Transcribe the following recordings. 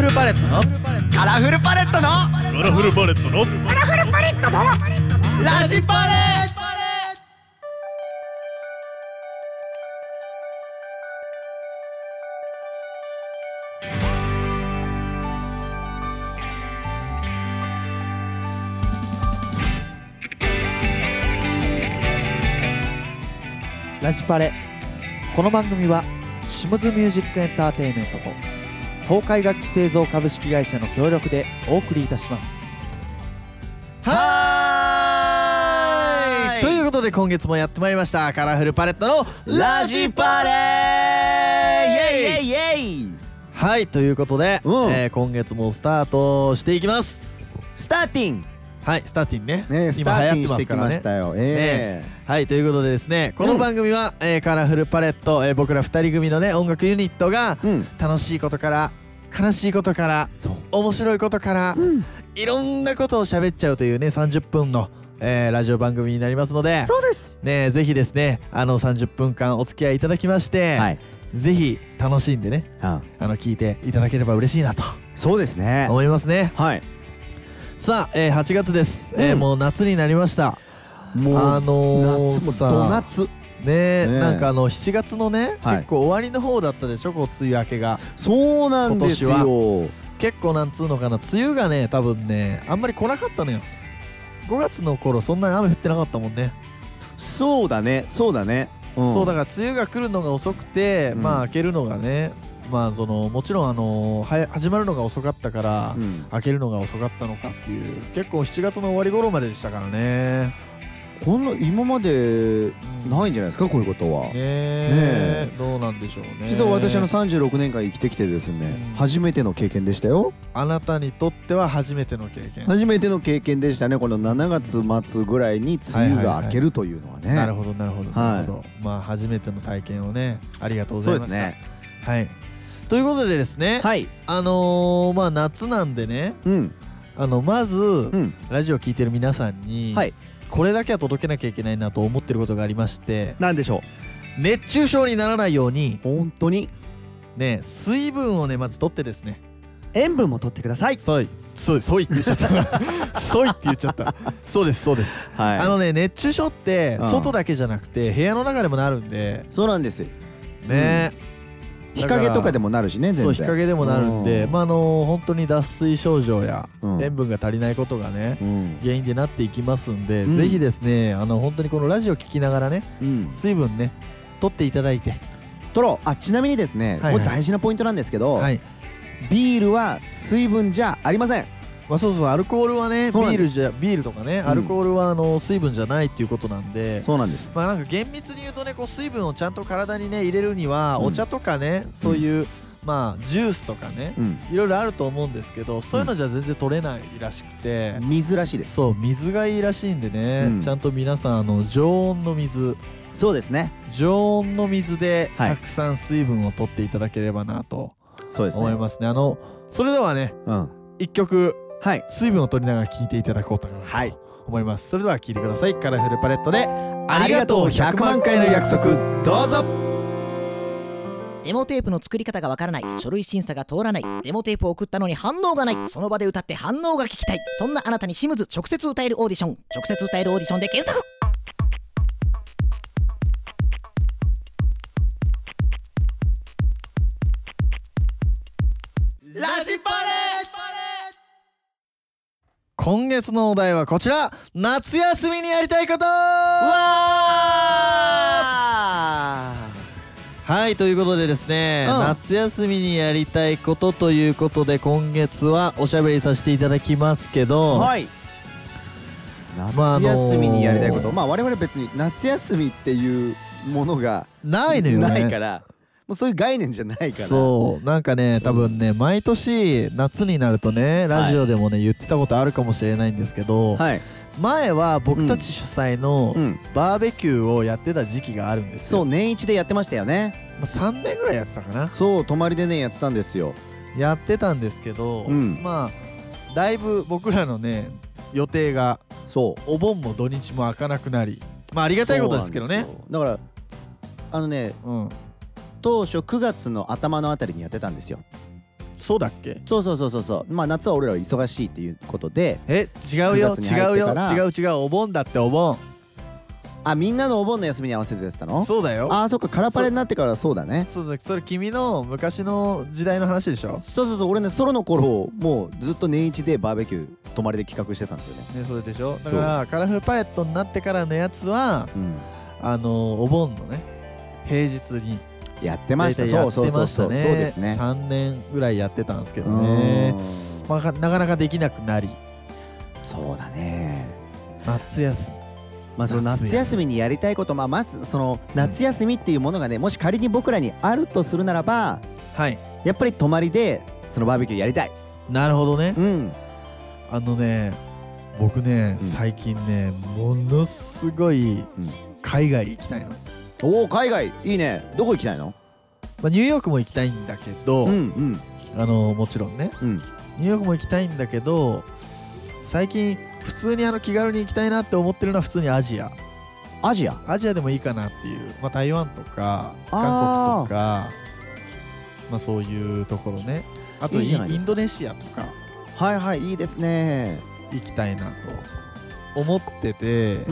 ルパレットのカラフルパレットのカラフルパレットのカラフルパレットのラジパレラジパレ。この番組はシムズミュージックエンターテインメントと東海楽器製造株式会社の協力でお送りいたします。 はーいということで今月もやってまいりましたカラフルパレットのラジパレイエイイエイ。 はいということで、今月もスタートしていきます。 スターティンはいスターティンねね、 今流行ってますからね。はいということでですねこの番組は、カラフルパレット、僕ら2人組のね音楽ユニットが、楽しいことから悲しいことから面白いことから、いろんなことを喋っちゃうというね30分の、ラジオ番組になりますので、 そうですねぜひですね30分間お付き合いいただきまして、ぜひ楽しんでね、聞いていただければ嬉しいなとそうですね思いますね。 はいさあ、8月です、もう夏になりました。 もう夏もど夏ねなんか7月のね、結構終わりの方だったでしょこう梅雨明けが。 そうなんですよ。 今年は結構なんつうのかな梅雨がね多分ねあんまり来なかったのよ。5月の頃そんなに雨降ってなかったもんね。 そうだねそうだね、 そうだから梅雨が来るのが遅くて、まあ明けるのがねまあもちろん始まるのが遅かったから、開けるのが遅かったのかっていう結構7月の終わり頃まででしたからね。 こんな今までないんじゃないですか、こういうことは。 どうなんでしょうね。 実は私36年間生きてきてですね、初めての経験でしたよ。 あなたにとっては初めての経験。 初めての経験でしたね。この7月末ぐらいに梅雨が明けるというのはね。 なるほどなるほどなるほど。まあ初めての体験をねありがとうございました。そうですね。はいということでですね、まあ夏なんでね、まず、ラジオ聞いてる皆さんに、これだけは届けなきゃいけないなと思ってることがありまして。 何でしょう。熱中症にならないように本当にね水分をねまず取ってですね、 塩分も取ってください。 そうって言っちゃったそうって言っちゃった。そうですそうです。熱中症って外だけじゃなくて部屋の中でもなるんで。 そうなんですね。 日陰とかでもなるしね。 そう日陰でもなるんで、本当に脱水症状や塩分が足りないことがね原因でなっていきますんで、ぜひですね本当にこのラジオ聞きながらね水分ね取っていただいて。 ちなみにですね、これ大事なポイントなんですけど、ビールは水分じゃありません。 そうアルコールはねビールとかねアルコールは水分じゃないっていうことなんで。 そうなんです。 なんか厳密に言うとねこう水分をちゃんと体にね入れるにはお茶とかねそういうジュースとかねいろいろあると思うんですけど、そういうのじゃ全然取れないらしくて。 水らしいです。 そう水がいいらしいんでね、ちゃんと皆さん常温の水。そうですね常温の水でたくさん水分を取っていただければなと思いますね。それではね一曲水分を取りながら聴いていただこうと思います。それでは聴いてください。カラフルパレットでありがとう100万回の約束。どうぞ。 デモテープの作り方がわからない、書類審査が通らない、デモテープを送ったのに反応がない、その場で歌って反応が聞きたい、そんなあなたにシムズ直接歌えるオーディション、直接歌えるオーディションで検索。 ラジパレ。今月のお題はこちら。夏休みにやりたいこと。はいということでですね、夏休みにやりたいことということで今月はおしゃべりさせていただきますけど、 夏休みにやりたいこと、我々別に夏休みっていうものがないのよね。 ないからもうそういう概念じゃないから。 そうなんかね多分ね毎年夏になるとねラジオでもね言ってたことあるかもしれないんですけど、前は僕たち主催のバーベキューをやってた時期があるんですよ。 そう年一でやってましたよね。 3年ぐらいやってたかな。 そう泊まりでねやってたんですよ。 やってたんですけど、だいぶ僕らのね予定がお盆も土日も開かなくなり、ありがたいことですけどね。 だから当初9月の頭のあたりにやってたんですよ。 そうだっけ。 そうまあ夏は俺らは忙しいっていうことで。 違うよお盆だって。お盆、 あ、みんなのお盆の休みに合わせてやってたの。 そうだよ。 あ、そっか、カラパレになってから。そうだね。 それ君の昔の時代の話でしょ。 そう俺ね、ソロの頃もうずっと年一でバーベキュー泊まりで企画してたんですよね。 それでしょ。だからカラフルパレットになってからのやつは、お盆のね平日にやってました。 そうですね。 3年ぐらいやってたんですけどね、なかなかできなくなり。 そうだね。 夏休み、 まあ、その夏休みにやりたいこと、まずその夏休みっていうものがね、もし仮に僕らにあるとするならば、やっぱり泊まりでそのバーベキューやりたい。 なるほどね。僕ね、最近ねものすごい海外行きたいの。 おお、海外いいね。どこ行きたいの？ ニューヨークも行きたいんだけど、もちろんね、ニューヨークも行きたいんだけど、最近普通に気軽に行きたいなって思ってるのは普通にアジアでもいいかなっていう、台湾とか韓国とか、そういうところね。あとインドネシアとか、 いいですね。 行きたいなと思ってて、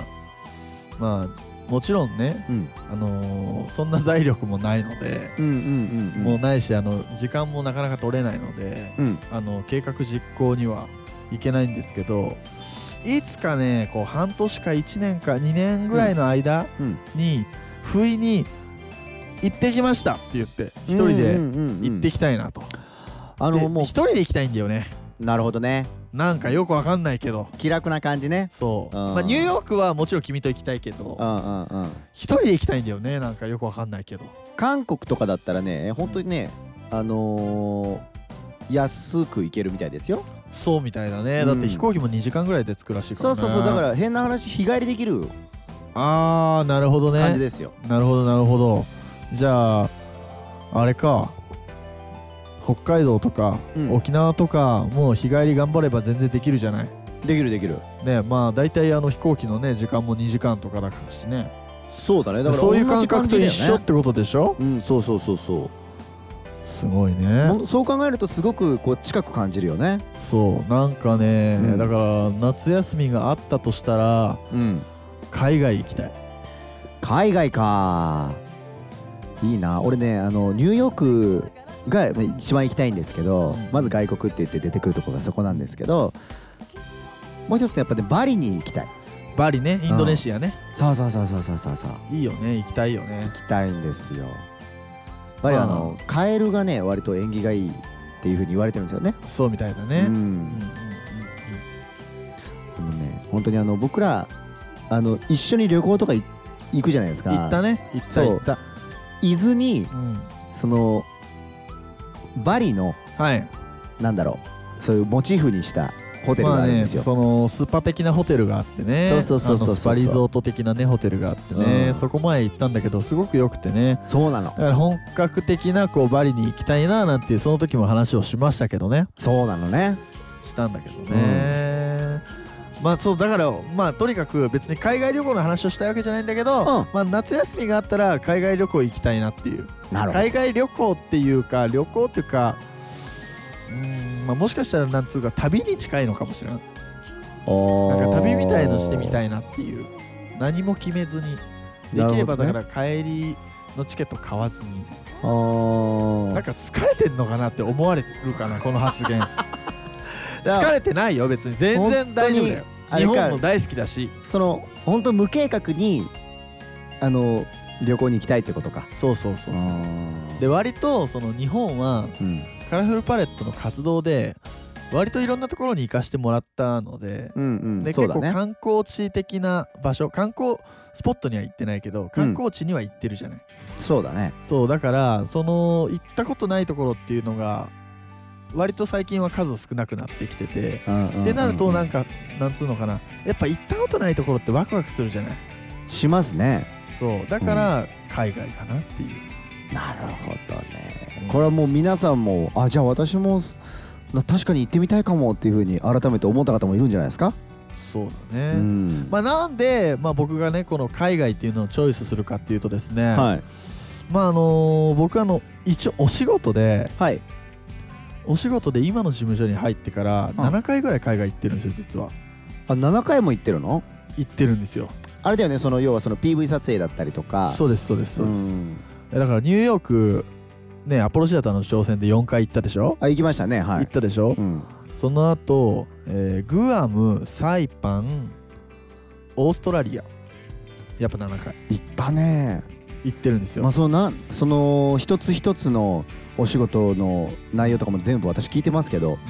もちろんね、そんな財力もないので、もうないし、時間もなかなか取れないので、計画実行にはいけないんですけど、いつかねこう半年か1年か2年ぐらいの間に不意に行ってきましたって言って一人で行ってきたいなと。もう一人で行きたいんだよね。 なるほどね。 なんかよくわかんないけど気楽な感じね。 そう、ニューヨークはもちろん君と行きたいけど、一人で行きたいんだよね。なんかよくわかんないけど。 韓国とかだったらね、本当にね、安く行けるみたいですよ。 そうみたいだね。だって飛行機も2時間ぐらいで着くらしいからね。 そうだから変な話、日帰りできる。 なるほどね。 感じですよ。 なるほど。じゃああれか、北海道とか、沖縄とかもう日帰り頑張れば全然できるじゃない。 できるね。だいたい飛行機のね時間も2時間とかだしね。 そうだね。だからそういう感覚と一緒ってことでしょ。 そうすごいね。 そう考えるとすごくこう近く感じるよね。 そうなんかね、だから夏休みがあったとしたら、海外行きたい。 海外か、いいな。俺ね、ニューヨークが一番行きたいんですけど、まず外国って言って出てくるところがそこなんですけど、もう一つやっぱね、バリに行きたい。 バリね、インドネシアね。 そういいよね、行きたいよね。 行きたいんですよ。バリはカエルがね割と縁起がいいっていう風に言われてるんですよね。 そうみたいだね。 本当に僕ら一緒に旅行とか行くじゃないですか。 行ったね。行った。 伊豆に、そのバリの、なんだろう、そういうモチーフにしたホテルがあるんですよ。 そのスパ的なホテルがあってね。スパリゾート的なねホテルがあってね、そこ前行ったんだけどすごく良くてね。 そうなの。 だから本格的なこうバリに行きたいななんていうその時も話をしましたけどね。 そうなのね。 したんだけどね。そうだからとにかく別に海外旅行の話をしたいわけじゃないんだけど、夏休みがあったら海外旅行行きたいなっていう。海外旅行っていうかもしかしたらなんつうか旅に近いのかもしれない。なんか旅みたいのしてみたいなっていう。何も決めずにできれば、だから帰りのチケット買わずに。なんか疲れてんのかなって思われるかなこの発言。疲れてないよ別に、全然大丈夫だよ。日本も大好きだし、 その本当無計画に旅行に行きたいってことか。 そうで割とその日本は、カラフルパレットの活動で割といろんなところに行かしてもらったので、で結構観光地的な場所、観光スポットには行ってないけど観光地には行ってるじゃない。 そうだね。 そうだからその行ったことないところっていうのが割と最近は数少なくなってきてて、ってなるとなんつうのかな、やっぱ行ったことないところってワクワクするじゃない。 しますね。 そうだから海外かなっていう。 なるほどね。これはもう皆さんもじゃあ私も確かに行ってみたいかもっていう風に改めて思った方もいるんじゃないですか。 そうだね。なんで僕がねこの海外っていうのをチョイスするかっていうとですね、僕一応お仕事で、 お仕事で今の事務所に入ってから7回ぐらい海外行ってるんですよ実は。 あ、7回も行ってるの？ 行ってるんですよ。 あれだよね、その要はその PV 撮影だったりとか。 そうですそうですそうです。だからニューヨークね、アポロシアターの挑戦で4回行ったでしょ。 あ、行きましたね。はい。 行ったでしょ、その後、グアム、サイパン、オーストラリア、やっぱ7回行ったね。 行ってるんですよ。 まあその一つ一つのお仕事の内容とかも全部私聞いてますけど、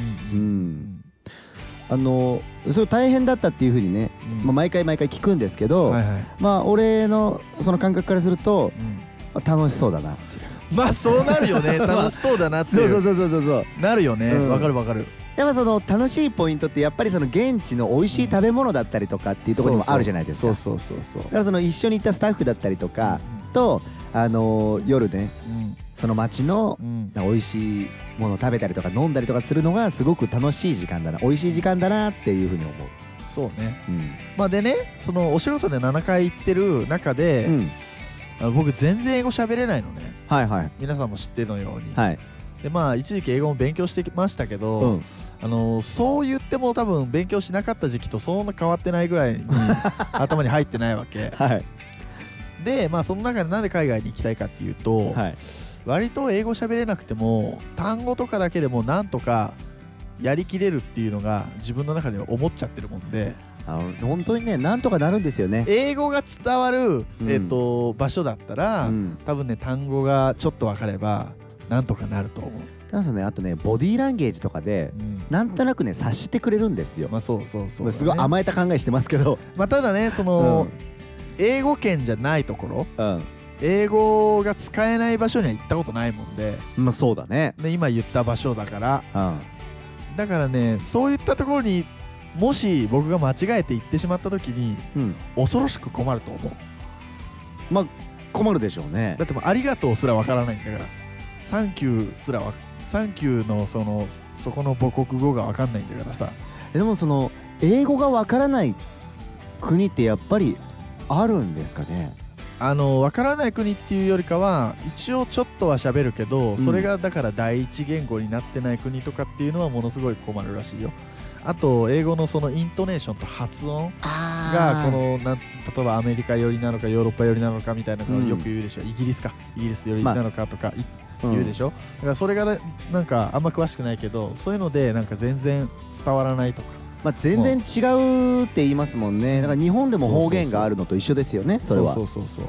それ大変だったっていう風にね、毎回聞くんですけど、まあ俺のその感覚からすると、楽しそうだなっていう。 まあそうなるよね。楽しそうだなっていう。 そうなるよね。わかるわかる。 やっぱその楽しいポイントってやっぱりその現地の美味しい食べ物だったりとかっていうところにもあるじゃないですか。 そうだからその一緒に行ったスタッフだったりとかと夜ね、その街の美味しいものを食べたりとか飲んだりとかするのがすごく楽しい時間だな、美味しい時間だなっていうふうに思う。 そうね。まあでね、そのお仕事で7回行ってる中で、僕全然英語喋れないのね。皆さんも知ってるのように。でまあ一時期英語も勉強してきましたけど、そう言っても多分勉強しなかった時期とそんな変わってないぐらいに頭に入ってないわけ。でまあその中でなんで海外に行きたいかっていうと、割と英語喋れなくても単語とかだけでもなんとかやりきれるっていうのが自分の中では思っちゃってるもんで。 本当にね、なんとかなるんですよね。 英語が伝わる、場所だったら、多分ね単語がちょっと分かればなんとかなると思う。 ただね、あとねボディーランゲージとかで、なんとなくね察してくれるんですよ。 そう、 すごい甘えた考えしてますけど、 ただねその、英語圏じゃないところ、英語が使えない場所には行ったことないもんで。 そうだね。 で今言った場所だから、だからねそういったところにもし僕が間違えて行ってしまった時に、恐ろしく困ると思う。 困るでしょうね。 だってもうありがとうすらわからないんだから、サンキューすらサンキューのそこの母国語がわかんないんだからさ。 でもその英語がわからない国ってやっぱりあるんですかね。 わからない国っていうよりかは一応ちょっとは喋るけど、それがだから第一言語になってない国とかっていうのはものすごい困るらしいよ。あと英語のそのイントネーションと発音がこの例えばアメリカ寄りなのかヨーロッパ寄りなのかみたいなのをよく言うでしょ。イギリス寄りなのかとか言うでしょ。だからそれがなんかあんま詳しくないけど、そういうのでなんか全然伝わらないとか。 全然違うって言いますもんね。だから日本でも方言があるのと一緒ですよね。それは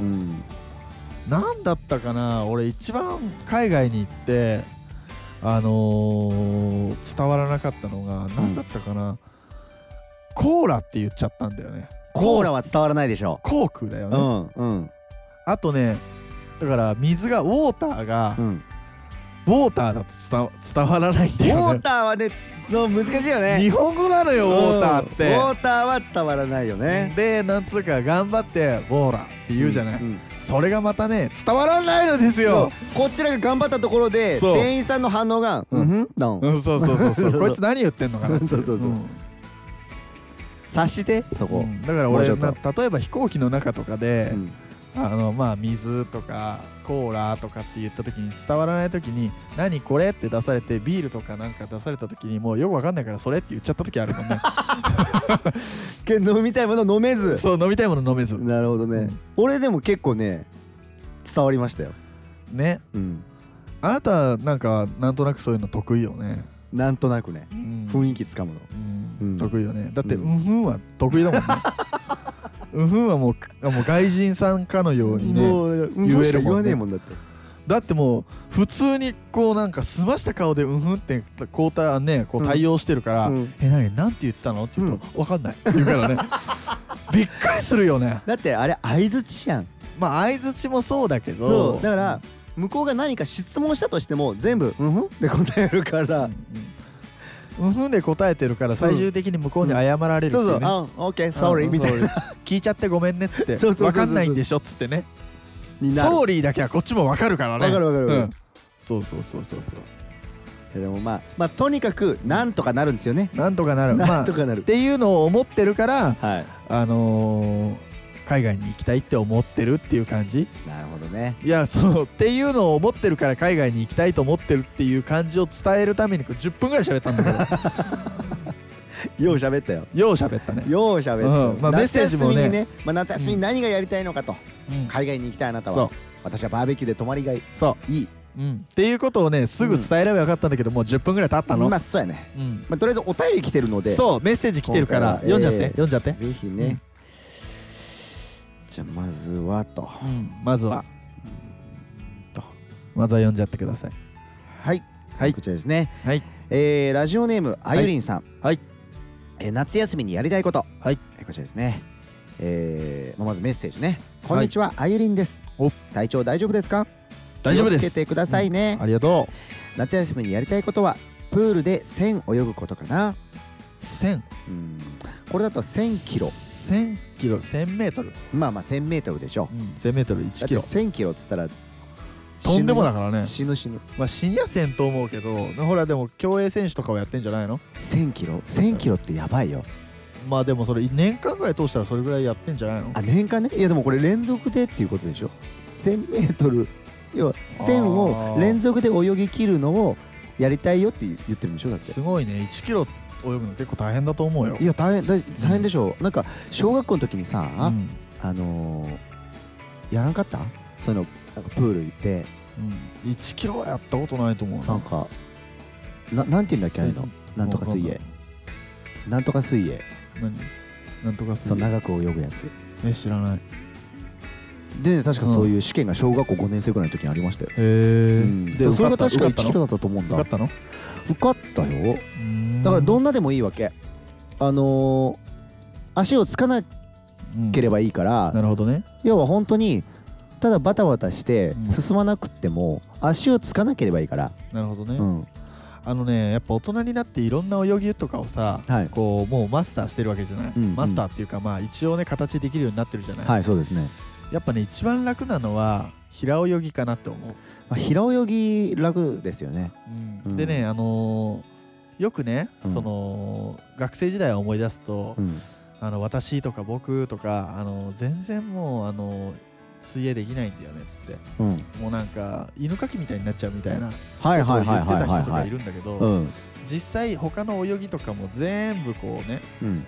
なんだったかな、俺一番海外に行って伝わらなかったのが何だったかな、コーラって言っちゃったんだよね。 コーラは伝わらないでしょ。 コークだよね。あとね、だから水がウォーターが、ウォーターだと伝わらないんだよね。 ウォーターはね、そう難しいよね。 日本語なのよ、ウォーターって。 ウォーターは伝わらないよね。 でなんつうか頑張ってウォーラーって言うじゃない、それがまたね伝わらないのですよ。 こちらが頑張ったところで店員さんの反応がそうこいつ何言ってんのかな。 察してそこ。 だから俺例えば飛行機の中とかで水とかコーラとかって言った時に伝わらない時に何これって出されて、ビールとかなんか出された時にもうよくわかんないからそれって言っちゃった時あるもんね。 飲みたいもの飲めず。 そう、飲みたいもの飲めず。 なるほどね。俺でも結構ね伝わりましたよね。あなたなんかなんとなくそういうの得意よね。 なんとなくね、雰囲気つかむの得意よね。だっては得意だもんね。はもう外人さんかのようにね言えるもんね。だってもう普通にこうなんか澄ました顔でって対応してるから「なんて言ってたの?」って言うと「分かんない」って言うからね。びっくりするよね。 だってあれ相づちやん。 相づちもそうだけど、 そうだから向こうが何か質問したとしても全部「って答えるから、 で答えてるから最終的に向こうに謝られるっていうね。 OK sorry みたいな、 聞いちゃってごめんねっつって、分かんないんでしょっつってね。ソーリーだけはこっちも分かるからね。 分かる。 そう。 でもとにかくなんとかなるんですよね。 なんとかなるっていうのを思ってるから、 海外に行きたいって思ってるっていう感じ。 なるほどね。 いやっていうのを思ってるから海外に行きたいと思ってるっていう感じを伝えるために10分ぐらい喋ったんだけどよう喋ったよ。 よう喋ったね。 よう喋った。 メッセージもね、 夏休みに何がやりたいのかと、海外に行きたいあなたは、私はバーベキューで泊まりがいいいいっていうことをねすぐ伝えればよかったんだけど、もう10分ぐらい経ったの。 まあそうやね。とりあえずお便り来てるので、 そうメッセージ来てるから読んじゃってぜひね。じゃあまずは読んじゃってください。 はいこちらですね。ラジオネームあゆりんさん。夏休みにやりたいこと、こちらですね。まずメッセージね。こんにちは、あゆりんです。体調大丈夫ですか？ 大丈夫です。 気をつけてくださいね。 ありがとう。夏休みにやりたいことはプールで1000泳ぐことかな。 1000？ これだと1000キロ。 1000キロ、1000メートル。 まあ1000メートルでしょ。 1000メートル1キロ。 1000キロっつったらとんでもだからね。 死ぬ。 まあ死にやせんと思うけど、ほらでも競泳選手とかはやってんじゃないの ？1000キロ1000キロってやばいよ。 まあでもそれ年間ぐらい通したらそれぐらいやってんじゃないの？ 年間ね。いやでもこれ連続でっていうことでしょ。1000メートル、要は1000を連続で泳ぎ切るのをやりたいよって言ってるんでしょ。だってすごいね。1キロ泳ぐの結構大変だと思うよ。 いや大変でしょ。なんか小学校の時にさ、やらんかった？そういうのなんかプール行って、 1キロはやったことないと思うな。 なんかなんて言うんだっけあれの、なんとか水泳。なんとか水泳。 なんとか水泳。 そう長く泳ぐやつ。 知らない。 で確かそういう試験が小学校5年生ぐらいの時にありましたよ。でそれが確か1キロだったと思うんだ。 受かったの？ 受かったよ。だからどんなでもいいわけ。足をつかなければいいから。 なるほどね。 要は本当にただバタバタして進まなくっても足をつかなければいいから。 なるほどね。やっぱ大人になっていろんな泳ぎとかをさ、こうもうマスターしてるわけじゃない。マスターっていうかまあ一応ね形できるようになってるじゃない。 はい、そうですね。 やっぱね一番楽なのは平泳ぎかなって思う。 平泳ぎ楽ですよね。 でねよくねその学生時代を思い出すと、私とか僕とか全然もう水泳できないんだよねっつって、もうなんか犬かきみたいになっちゃうみたいなことを言ってた人とかいるんだけど、実際他の泳ぎとかも全部こうね、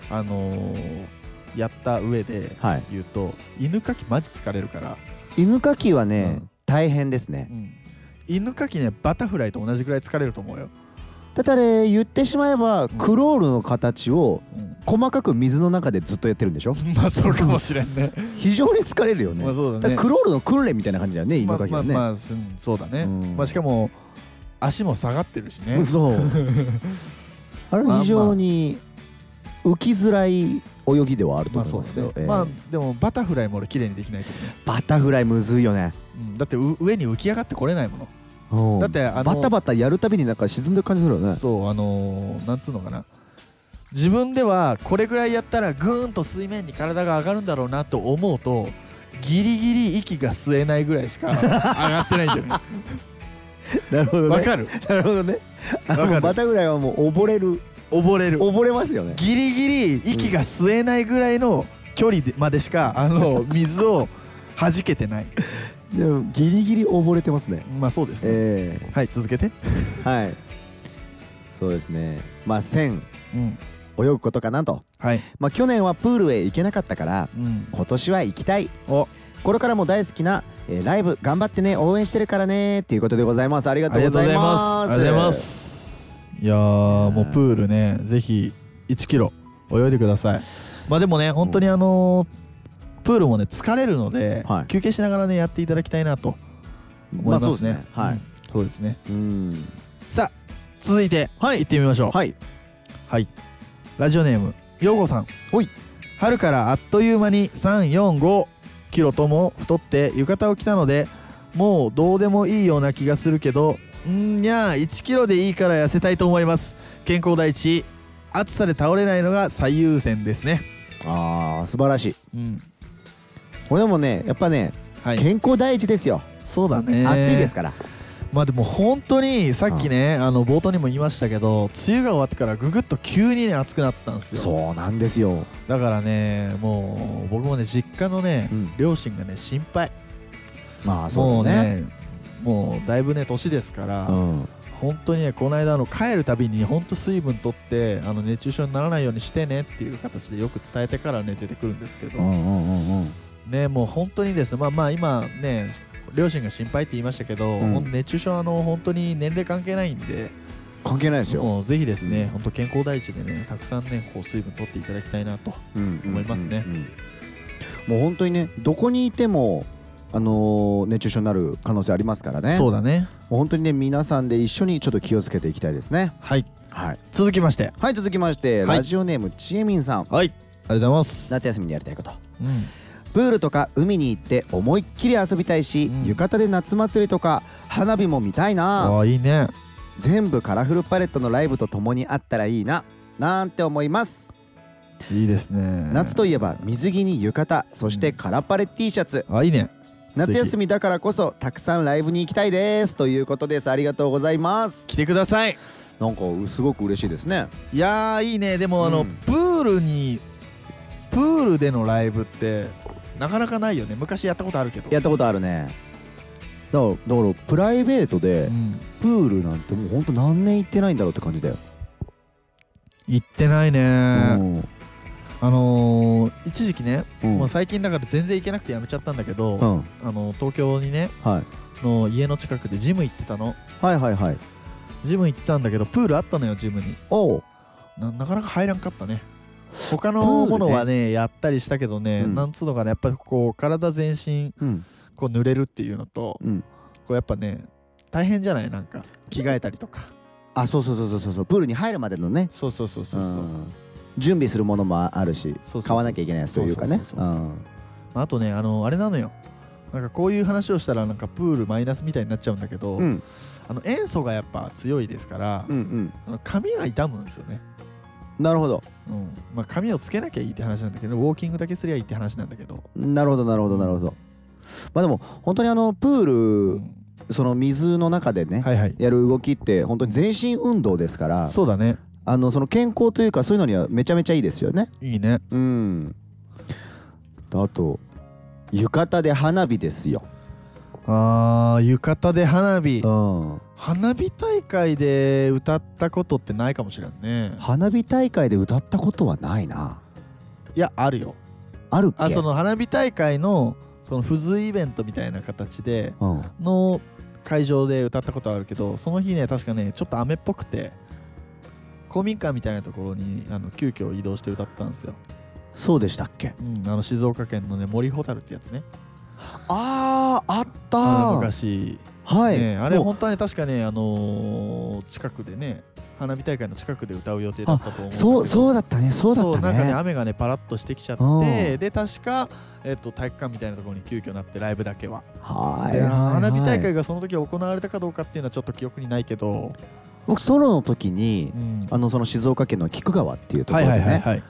やった上で言うと、犬かきマジ疲れるから。 犬かきはね、大変ですね。 犬かきねバタフライと同じくらい疲れると思うよ。 だってあれ言ってしまえばクロールの形を細かく水の中でずっとやってるんでしょ。 まあそうかもしれんね。 非常に疲れるよね。 そうだね。 クロールの訓練みたいな感じだよね、犬かきはね。 まあそうだね。しかも足も下がってるしね。 そうあれ非常に浮きづらい泳ぎではあると思いますよ。 まあでもバタフライも俺綺麗にできないけどね。 バタフライむずいよね。 だって上に浮き上がってこれないもの。だってバタバタやるたびになんか沈んでる感じするよね。 そうなんつうのかな、自分ではこれぐらいやったらグーンと水面に体が上がるんだろうなと思うとギリギリ息が吸えないぐらいしか上がってないんだよね。 なるほどね。 わかる？ なるほどね。バタフライはもう溺れますよね。 ギリギリ息が吸えないぐらいの距離までしか水を弾けてない。 でもギリギリ溺れてますね。 まあそうですね。はい、続けて。 はい、そうですね。まあ1000泳ぐことかなと。まあ去年はプールへ行けなかったから、今年は行きたい。これからも大好きなライブ頑張ってね、応援してるからねっていうことでございます。ありがとうございます。 ありがとうございます。いやーもうプールね、ぜひ1キロ泳いでください。まあでもね本当にプールもね疲れるので、休憩しながらねやっていただきたいなと思いますね。そうですね。さあ続いて行ってみましょう。はい、ラジオネームようごさん。春からあっという間に345キロとも太って浴衣を着たのでもうどうでもいいような気がするけど、1キロでいいから痩せたいと思います。健康第一、暑さで倒れないのが最優先ですね。 素晴らしい。これでもねやっぱね、健康第一ですよ。 そうだね。 暑いですから。 まあでも本当にさっきね冒頭にも言いましたけど、梅雨が終わってからぐぐっと急にね暑くなったんですよ。 そうなんですよ。 だからねもう僕もね実家のね、両親がね心配。 まあそうね。 もうだいぶね年ですから、本当にねこの間帰るたびに本当水分取って熱中症にならないようにしてねっていう形でよく伝えてからね出てくるんですけど、ねもう本当にですねまあ今ね両親が心配って言いましたけど、熱中症は本当に年齢関係ないんで。 関係ないですよ。 もうぜひですね、本当健康第一でねたくさんねこう水分取っていただきたいなと思いますね。 もう本当にねどこにいても熱中症になる可能性ありますからね。 そうだね。 もう本当にね皆さんで一緒にちょっと気をつけていきたいですね。 はい、続きまして、ラジオネームちえみんさん。はい、ありがとうございます。 夏休みにやりたいこと、プールとか海に行って思いっきり遊びたいし、浴衣で夏祭りとか花火も見たいな。 いいね。 全部カラフルパレットのライブとともにあったらいいななんて思います。 いいですね。 夏といえば水着に浴衣、そしてカラパレ T シャツ。 いいね。 夏休みだからこそたくさんライブに行きたいですということです。ありがとうございます。 来てください。 なんかすごく嬉しいですね。 いやーいいね。でもプールでのライブってなかなかないよね。昔やったことあるけど。 やったことあるね。だからプライベートでプールなんてもうほんと何年行ってないんだろうって感じだよ。 行ってないね。一時期ね、もう最近だから全然行けなくてやめちゃったんだけど、東京にね、の家の近くでジム行ってたの。ジム行ったんだけどプールあったのよジムに。なかなか入らんかったね。他のものはねやったりしたけどね、なんつうのかねやっぱりこう体全身こう濡れるっていうのと、こうやっぱね大変じゃない。なんか着替えたりとか。 そうプールに入るまでのね。 そう準備するものもあるし、買わなきゃいけないやつというかね。 あとねあれなのよ。なんかこういう話をしたらなんかプールマイナスみたいになっちゃうんだけど、塩素がやっぱ強いですから、髪が傷むんですよね。 なるほど。 まあ髪をつけなきゃいいって話なんだけど、ウォーキングだけすりゃいいって話なんだけど。 なるほど。まあでも本当にプールその水の中でねやる動きって本当に全身運動ですから。 そうだね。 その健康というかそういうのにはめちゃめちゃいいですよね。 いいね。 あと浴衣で花火ですよ。 浴衣で花火。花火大会で歌ったことってないかもしれんね。 花火大会で歌ったことはないな。 いやあるよ。 あるっけ。 その花火大会のその付随イベントみたいな形での会場で歌ったことはあるけど、その日ね確かねちょっと雨っぽくて公民館みたいなところに急遽移動して歌ったんですよ。 そうでしたっけ。 静岡県のね森ホタルってやつね。 あった昔。あれ本当はね確かね近くでね花火大会の近くで歌う予定だったと思う。 そうだったね。 なんかね雨がねパラッとしてきちゃって、で確か体育館みたいなところに急遽なってライブだけは。花火大会がその時行われたかどうかっていうのはちょっと記憶にないけど、 僕ソロの時にその静岡県の菊川っていうところでね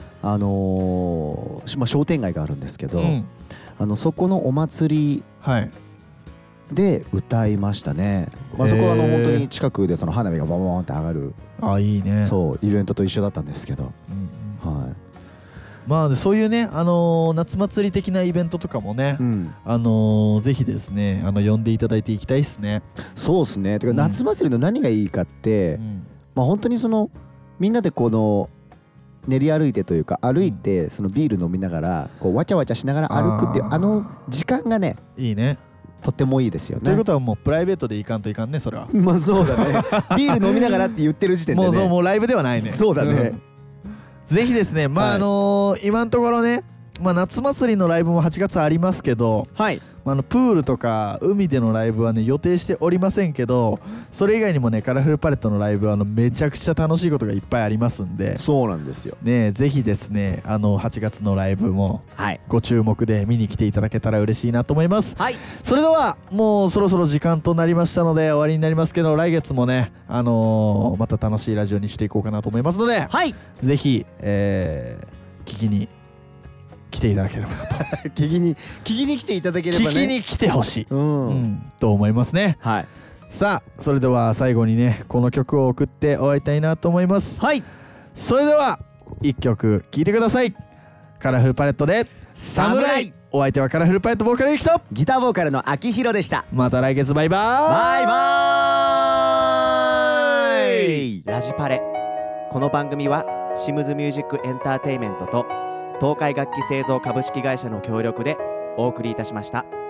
商店街があるんですけど、そこのお祭りで歌いましたね。そこは本当に近くでその花火がバンバンって上がるいいね。 そうイベントと一緒だったんですけど、 まあそういうね夏祭り的なイベントとかもねぜひですね呼んでいただいていきたいっすね。 そうっすね。てか夏祭りの何がいいかって本当にそのみんなでこの練り歩いてというか歩いてそのビール飲みながらこうわちゃわちゃしながら歩くっていう時間がねいいね。 とってもいいですよね。 ということはもうプライベートでいかんといかんねそれは。 まあそうだね。ビール飲みながらって言ってる時点でねもうライブではないね。 そうだね。 ぜひですね今のところね夏祭りのライブも8月ありますけど、プールとか海でのライブはね予定しておりませんけど、それ以外にもねカラフルパレットのライブはめちゃくちゃ楽しいことがいっぱいありますんで。 そうなんですよね。ぜひですね8月のライブもご注目で見に来ていただけたら嬉しいなと思います。それではもうそろそろ時間となりましたので終わりになりますけど、来月もねまた楽しいラジオにしていこうかなと思いますので、ぜひ聞きに来ていただければなと聞きに来ていただければね。 聞きに来てほしいと思いますね。 さあそれでは最後にねこの曲を送って終わりたいなと思います。 はい、 それでは1曲聴いてください。カラフルパレットでサムライ。お相手はカラフルパレットボーカルゆきとギターボーカルの秋広でした。 また来月、バイバーイ。 バイバイ。 ラジパレ。この番組はシムズミュージックエンターテイメントと東海楽器製造株式会社の協力でお送りいたしました。